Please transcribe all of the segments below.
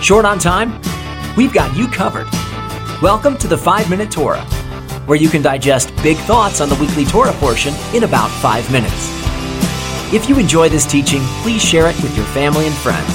Short on time? We've got you covered. Welcome to the 5-Minute Torah, where you can digest big thoughts on the weekly Torah portion in about 5 minutes. If you enjoy this teaching, please share it with your family and friends.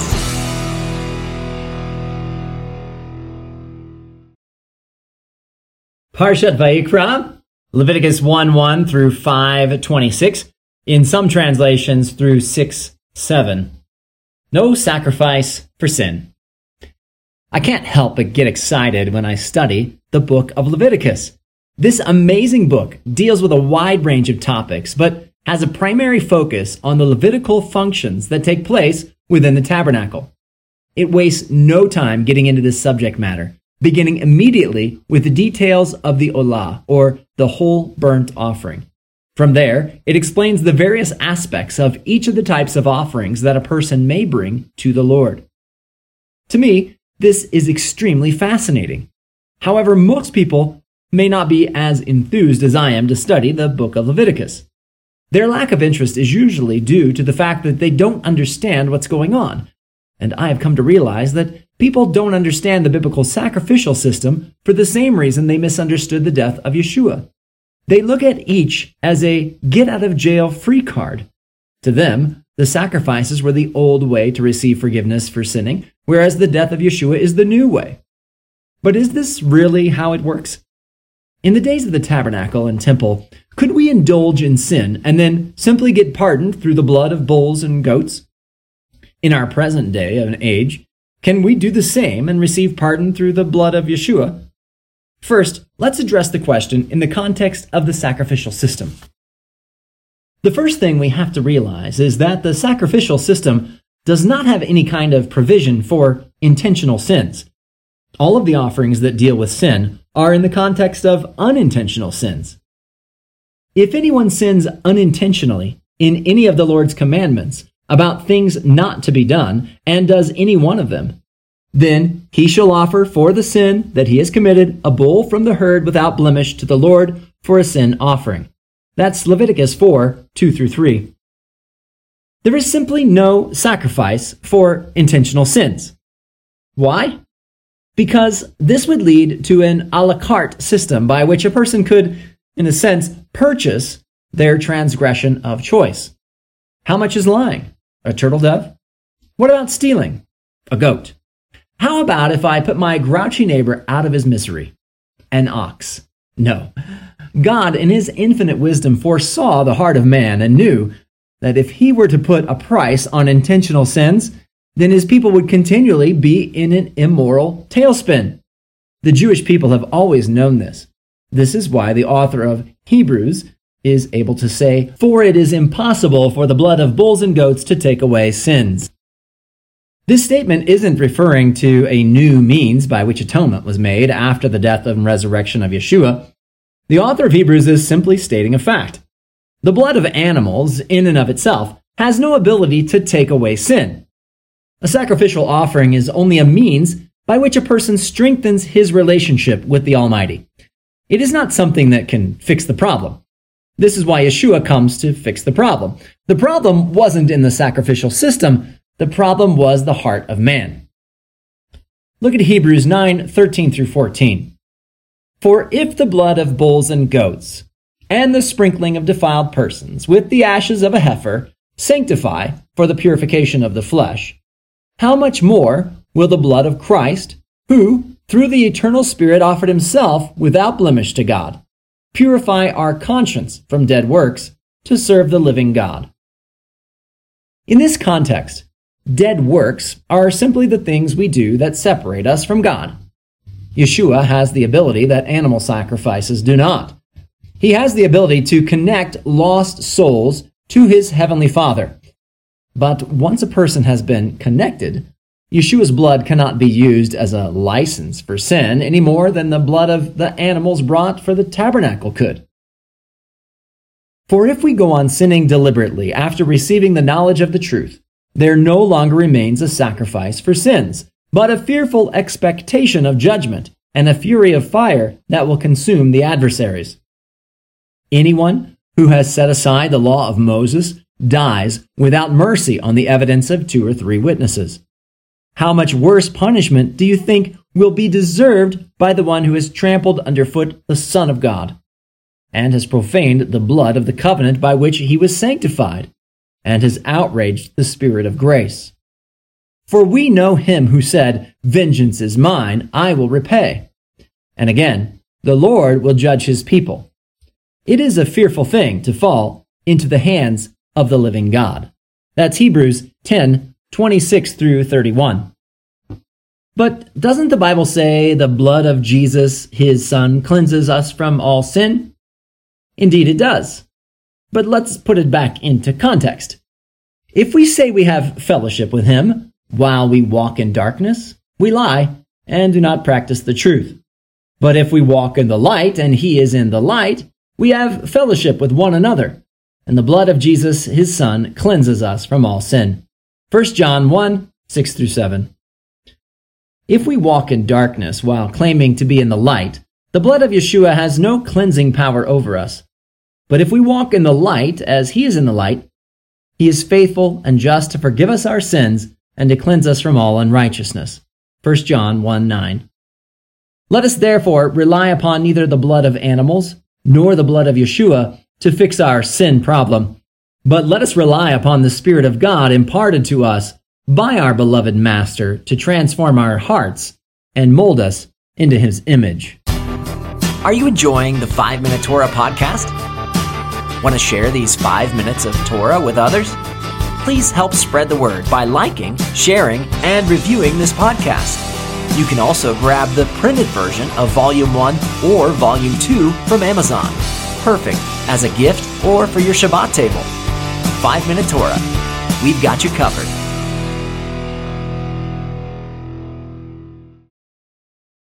Parshat Vayikra, Leviticus 1:1 through 5:26, in some translations through 6:7. No sacrifice for sin. I can't help but get excited when I study the book of Leviticus. This amazing book deals with a wide range of topics, but has a primary focus on the Levitical functions that take place within the tabernacle. It wastes no time getting into this subject matter, beginning immediately with the details of the olah, or the whole burnt offering. From there, it explains the various aspects of each of the types of offerings that a person may bring to the Lord. To me, this is extremely fascinating. However, most people may not be as enthused as I am to study the book of Leviticus. Their lack of interest is usually due to the fact that they don't understand what's going on. And I have come to realize that people don't understand the biblical sacrificial system for the same reason they misunderstood the death of Yeshua. They look at each as a get-out-of-jail-free card. To them, the sacrifices were the old way to receive forgiveness for sinning, whereas the death of Yeshua is the new way. But is this really how it works? In the days of the tabernacle and temple, could we indulge in sin and then simply get pardoned through the blood of bulls and goats? In our present day and age, can we do the same and receive pardon through the blood of Yeshua? First, let's address the question in the context of the sacrificial system. The first thing we have to realize is that the sacrificial system does not have any kind of provision for intentional sins. All of the offerings that deal with sin are in the context of unintentional sins. If anyone sins unintentionally in any of the Lord's commandments about things not to be done, and does any one of them, then he shall offer for the sin that he has committed a bull from the herd without blemish to the Lord for a sin offering. That's Leviticus 4:2 through 3. There is simply no sacrifice for intentional sins. Why? Because this would lead to an a la carte system by which a person could, in a sense, purchase their transgression of choice. How much is lying? A turtle dove? What about stealing? A goat. How about if I put my grouchy neighbor out of his misery? An ox. No. God, in his infinite wisdom, foresaw the heart of man and knew that if he were to put a price on intentional sins, then his people would continually be in an immoral tailspin. The Jewish people have always known this. This is why the author of Hebrews is able to say, "For it is impossible for the blood of bulls and goats to take away sins." This statement isn't referring to a new means by which atonement was made after the death and resurrection of Yeshua. The author of Hebrews is simply stating a fact. The blood of animals, in and of itself, has no ability to take away sin. A sacrificial offering is only a means by which a person strengthens his relationship with the Almighty. It is not something that can fix the problem. This is why Yeshua comes to fix the problem. The problem wasn't in the sacrificial system. The problem was the heart of man. Look at Hebrews 9:13 through 14. For if the blood of bulls and goats and the sprinkling of defiled persons with the ashes of a heifer sanctify for the purification of the flesh, how much more will the blood of Christ, who through the eternal Spirit offered himself without blemish to God, purify our conscience from dead works to serve the living God? In this context, dead works are simply the things we do that separate us from God. Yeshua has the ability that animal sacrifices do not. He has the ability to connect lost souls to his heavenly Father. But once a person has been connected, Yeshua's blood cannot be used as a license for sin any more than the blood of the animals brought for the tabernacle could. For if we go on sinning deliberately after receiving the knowledge of the truth, there no longer remains a sacrifice for sins, but a fearful expectation of judgment and a fury of fire that will consume the adversaries. Anyone who has set aside the law of Moses dies without mercy on the evidence of 2 or 3 witnesses. how much worse punishment do you think will be deserved by the one who has trampled underfoot the Son of God, and has profaned the blood of the covenant by which he was sanctified, and has outraged the Spirit of grace? For we know him who said, 'Vengeance is mine, I will repay.' And again, 'The Lord will judge his people.' It is a fearful thing to fall into the hands of the living God." That's Hebrews 10:26 through 31. But doesn't the Bible say the blood of Jesus, his Son, cleanses us from all sin? Indeed it does. But let's put it back into context. If we say we have fellowship with him while we walk in darkness, we lie and do not practice the truth. But if we walk in the light and he is in the light, we have fellowship with one another, and the blood of Jesus, his Son, cleanses us from all sin. 1 John 1:6 through 7. If we walk in darkness while claiming to be in the light, the blood of Yeshua has no cleansing power over us. But if we walk in the light as he is in the light, he is faithful and just to forgive us our sins and to cleanse us from all unrighteousness. 1 John 1:9. Let us therefore rely upon neither the blood of animals nor the blood of Yeshua to fix our sin problem, but let us rely upon the Spirit of God imparted to us by our beloved Master to transform our hearts and mold us into his image. Are you enjoying the 5-Minute Torah podcast? Want to share these 5 minutes of Torah with others? Please help spread the word by liking, sharing, and reviewing this podcast. You can also grab the printed version of Volume 1 or Volume 2 from Amazon. Perfect as a gift or for your Shabbat table. 5-Minute Torah. We've got you covered.